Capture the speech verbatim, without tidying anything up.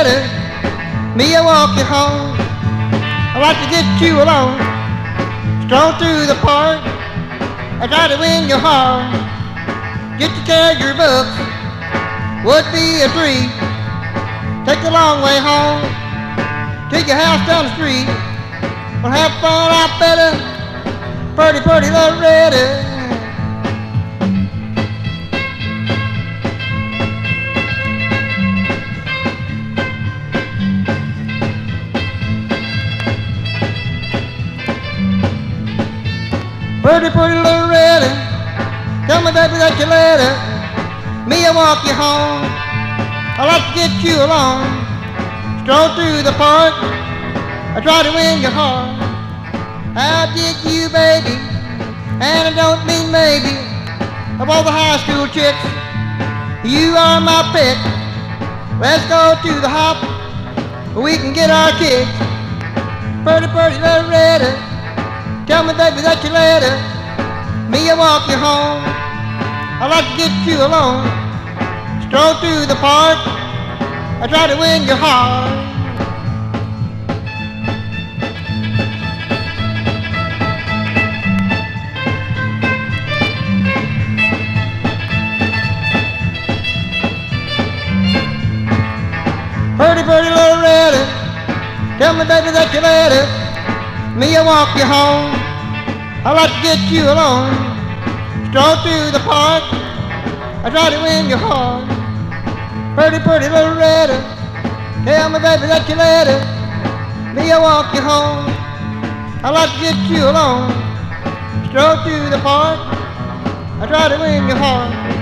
letter, me I walk you home. I like to get you alone, stroll through the park. I try to win your heart, get you carry your books, would be a treat. Take the long way home, take your house down the street. We'll have fun out better, pretty, pretty Loretta. Pretty, pretty Loretta, tell me baby that you let her. Me I walk you home, I like to get you along. Stroll through the park, I try to win your heart. I dig you baby, and I don't mean maybe. Of all the high school chicks, you are my pick. Let's go to the hop, where we can get our kicks. Pretty, pretty Loretta, tell me baby that you let her. Me I walk you home, I like to get you alone. Stroll through the park, I try to win your heart. Pretty, pretty Loretta, tell me baby that you let her. Me I walk you home, I like to get you alone. Stroll through the park, I try to win your heart. Pretty, pretty Loretta, tell me baby that you let her. Me I walk you home, I like to get you alone. Stroll through the park, I try to win your heart.